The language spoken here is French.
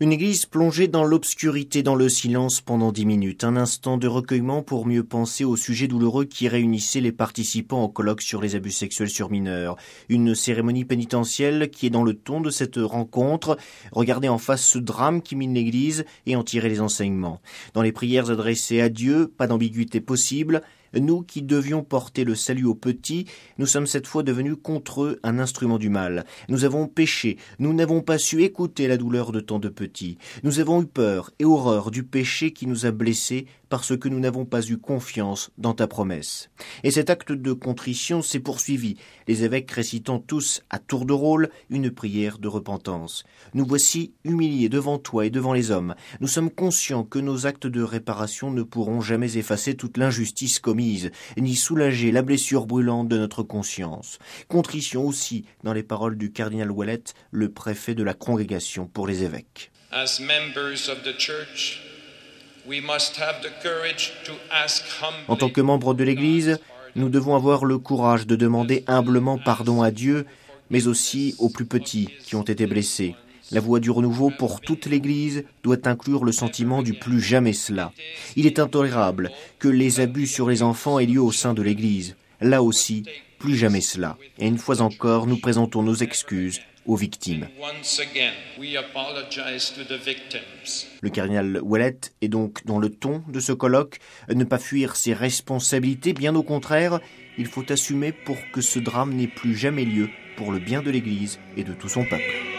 Une église plongée dans l'obscurité, dans le silence pendant 10 minutes. Un instant de recueillement pour mieux penser au sujet douloureux qui réunissait les participants au colloque sur les abus sexuels sur mineurs. Une cérémonie pénitentielle qui est dans le ton de cette rencontre. Regarder en face ce drame qui mine l'église et en tirer les enseignements. Dans les prières adressées à Dieu, pas d'ambiguïté possible. Nous qui devions porter le salut aux petits, nous sommes cette fois devenus contre eux un instrument du mal. Nous avons péché, nous n'avons pas su écouter la douleur de tant de petits. Nous avons eu peur et horreur du péché qui nous a blessés parce que nous n'avons pas eu confiance dans ta promesse. Et cet acte de contrition s'est poursuivi, les évêques récitant tous à tour de rôle une prière de repentance. Nous voici humiliés devant toi et devant les hommes. Nous sommes conscients que nos actes de réparation ne pourront jamais effacer toute l'injustice commise, ni soulager la blessure brûlante de notre conscience. Contrition aussi dans les paroles du cardinal Ouellet, le préfet de la congrégation pour les évêques. As members of the church, we must have the courage to ask humbly. En tant que membres de l'Église, nous devons avoir le courage de demander humblement pardon à Dieu, mais aussi aux plus petits qui ont été blessés. La voie du renouveau pour toute l'Église doit inclure le sentiment du plus jamais cela. Il est intolérable que les abus sur les enfants aient lieu au sein de l'Église. Là aussi, plus jamais cela. Et une fois encore, nous présentons nos excuses aux victimes. Le cardinal Ouellet est donc dans le ton de ce colloque, ne pas fuir ses responsabilités, bien au contraire, il faut assumer pour que ce drame n'ait plus jamais lieu pour le bien de l'Église et de tout son peuple.